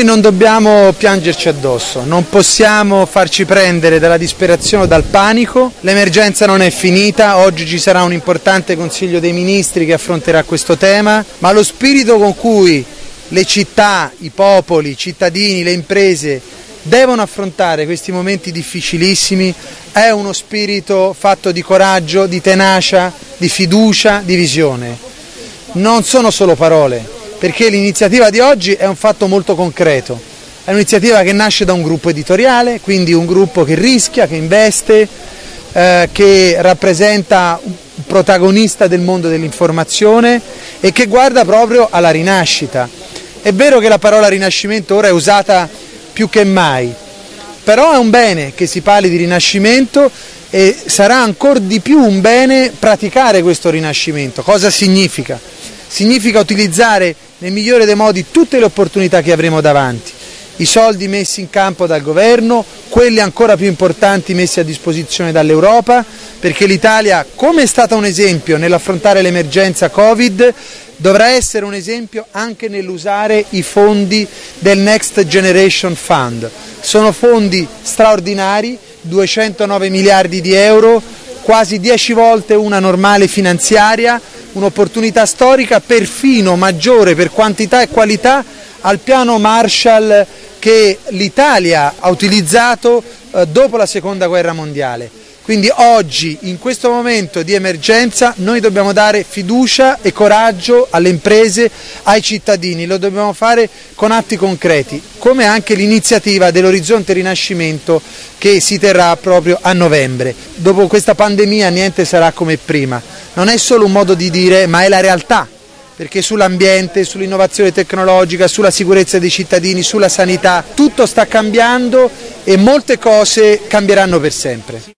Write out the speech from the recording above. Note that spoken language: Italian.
Noi non dobbiamo piangerci addosso, non possiamo farci prendere dalla disperazione o dal panico, l'emergenza non è finita, oggi ci sarà un importante Consiglio dei Ministri che affronterà questo tema, ma lo spirito con cui le città, i popoli, i cittadini, le imprese devono affrontare questi momenti difficilissimi è uno spirito fatto di coraggio, di tenacia, di fiducia, di visione. Non sono solo parole. Perché l'iniziativa di oggi è un fatto molto concreto, è un'iniziativa che nasce da un gruppo editoriale, quindi un gruppo che rischia, che investe, che rappresenta un protagonista del mondo dell'informazione e che guarda proprio alla rinascita. È vero che la parola rinascimento ora è usata più che mai, però è un bene che si parli di rinascimento e sarà ancora di più un bene praticare questo rinascimento. Cosa significa? Significa utilizzare nel migliore dei modi tutte le opportunità che avremo davanti, i soldi messi in campo dal governo, quelli ancora più importanti messi a disposizione dall'Europa, perché l'Italia, come è stata un esempio nell'affrontare l'emergenza Covid, dovrà essere un esempio anche nell'usare i fondi del Next Generation Fund. Sono fondi straordinari, 209 miliardi di euro, quasi 10 volte una normale finanziaria, un'opportunità storica perfino maggiore per quantità e qualità al piano Marshall che l'Italia ha utilizzato dopo la Seconda Guerra Mondiale. Quindi oggi, in questo momento di emergenza, noi dobbiamo dare fiducia e coraggio alle imprese, ai cittadini, lo dobbiamo fare con atti concreti, come anche l'iniziativa dell'Orizzonte Rinascimento che si terrà proprio a novembre. Dopo questa pandemia niente sarà come prima, non è solo un modo di dire, ma è la realtà, perché sull'ambiente, sull'innovazione tecnologica, sulla sicurezza dei cittadini, sulla sanità, tutto sta cambiando e molte cose cambieranno per sempre.